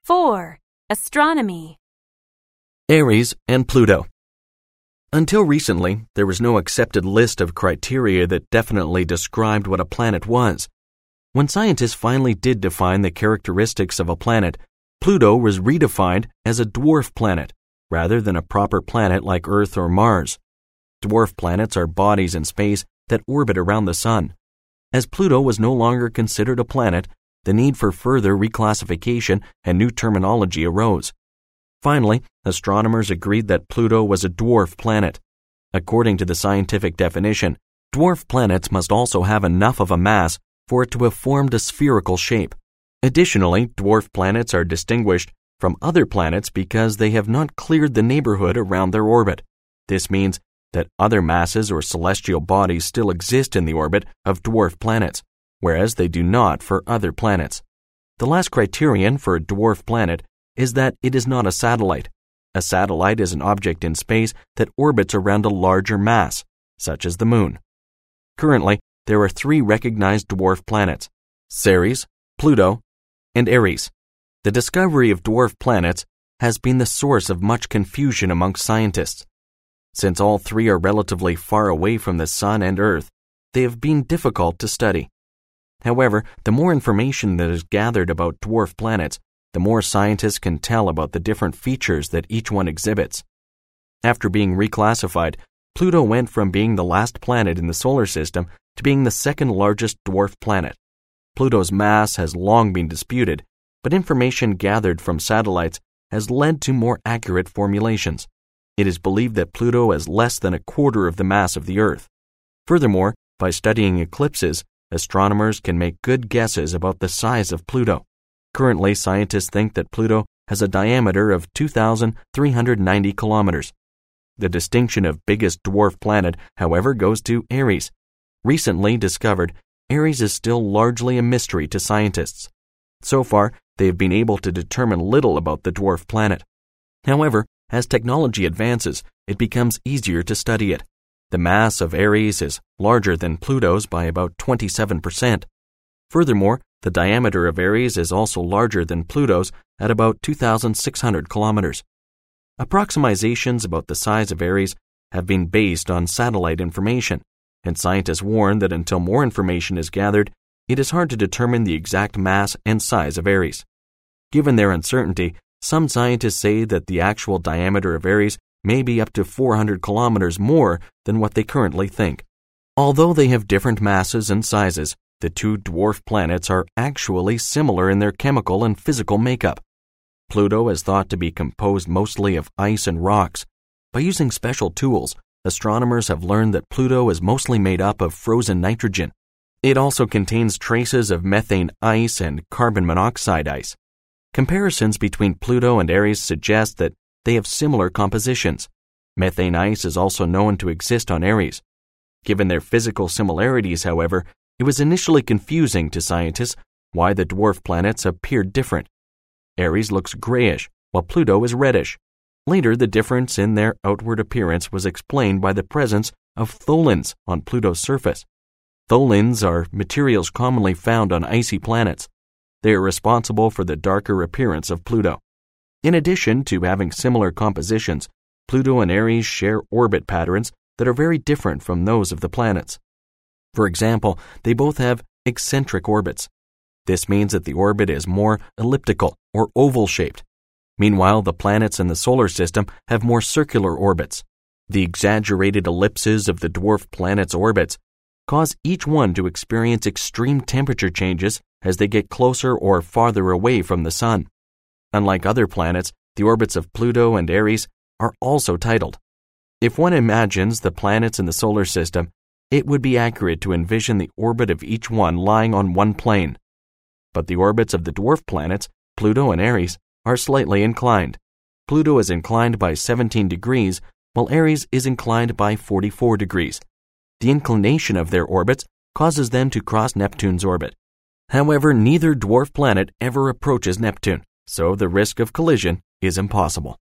4. Astronomy. Eris and Pluto. Until recently, there was no accepted list of criteria that definitely described what a planet was. When scientists finally did define the characteristics of a planet, Pluto was redefined as a dwarf planet, rather than a proper planet like Earth or Mars. Dwarf planets are bodies in space that orbit around the Sun. As Pluto was no longer considered a planet, the need for further reclassification and new terminology arose. Finally, astronomers agreed that Pluto was a dwarf planet. According to the scientific definition, dwarf planets must also have enough of a mass for it to have formed a spherical shape. Additionally, dwarf planets are distinguished from other planets because they have not cleared the neighborhood around their orbit. This means that other masses or celestial bodies still exist in the orbit of dwarf planets, whereas they do not for other planets. The last criterion for a dwarf planet is that it is not a satellite. A satellite is an object in space that orbits around a larger mass, such as the Moon. Currently, there are 3 recognized dwarf planets: Ceres, Pluto, and Eris. The discovery of dwarf planets has been the source of much confusion among scientists. Since all 3 are relatively far away from the Sun and Earth, they have been difficult to study. However, the more information that is gathered about dwarf planets, the more scientists can tell about the different features that each one exhibits. After being reclassified, Pluto went from being the last planet in the solar system to being the second largest dwarf planet. Pluto's mass has long been disputed, but information gathered from satellites has led to more accurate formulations. It is believed that Pluto has less than a quarter of the mass of the Earth. Furthermore, by studying eclipses, astronomers can make good guesses about the size of Pluto. Currently, scientists think that Pluto has a diameter of 2,390 kilometers. The distinction of biggest dwarf planet, however, goes to Eris. Recently discovered, Eris is still largely a mystery to scientists. So far, they have been able to determine little about the dwarf planet. However, as technology advances, it becomes easier to study it. The mass of Eris is larger than Pluto's by about 27%. Furthermore, the diameter of Eris is also larger than Pluto's at about 2,600 kilometers. Approximations about the size of Eris have been based on satellite information, and scientists warn that until more information is gathered, it is hard to determine the exact mass and size of Eris. Given their uncertainty, some scientists say that the actual diameter of Eris may be up to 400 kilometers more than what they currently think. Although they have different masses and sizes, the 2 dwarf planets are actually similar in their chemical and physical makeup. Pluto is thought to be composed mostly of ice and rocks. By using special tools, astronomers have learned that Pluto is mostly made up of frozen nitrogen. It also contains traces of methane ice and carbon monoxide ice. Comparisons between Pluto and Eris suggest that they have similar compositions. Methane ice is also known to exist on Eris. Given their physical similarities, however, it was initially confusing to scientists why the dwarf planets appeared different. Eris looks grayish, while Pluto is reddish. Later, the difference in their outward appearance was explained by the presence of tholins on Pluto's surface. Tholins are materials commonly found on icy planets. They are responsible for the darker appearance of Pluto. In addition to having similar compositions, Pluto and Eris share orbit patterns that are very different from those of the planets. For example, they both have eccentric orbits. This means that the orbit is more elliptical or oval-shaped. Meanwhile, the planets in the solar system have more circular orbits. The exaggerated ellipses of the dwarf planets' orbits cause each one to experience extreme temperature changes as they get closer or farther away from the Sun. Unlike other planets, the orbits of Pluto and Eris are also tidal. If one imagines the planets in the solar system, it would be accurate to envision the orbit of each one lying on one plane. But the orbits of the dwarf planets, Pluto and Eris, are slightly inclined. Pluto is inclined by 17 degrees, while Eris is inclined by 44 degrees. The inclination of their orbits causes them to cross Neptune's orbit. However, neither dwarf planet ever approaches Neptune, so the risk of collision is impossible.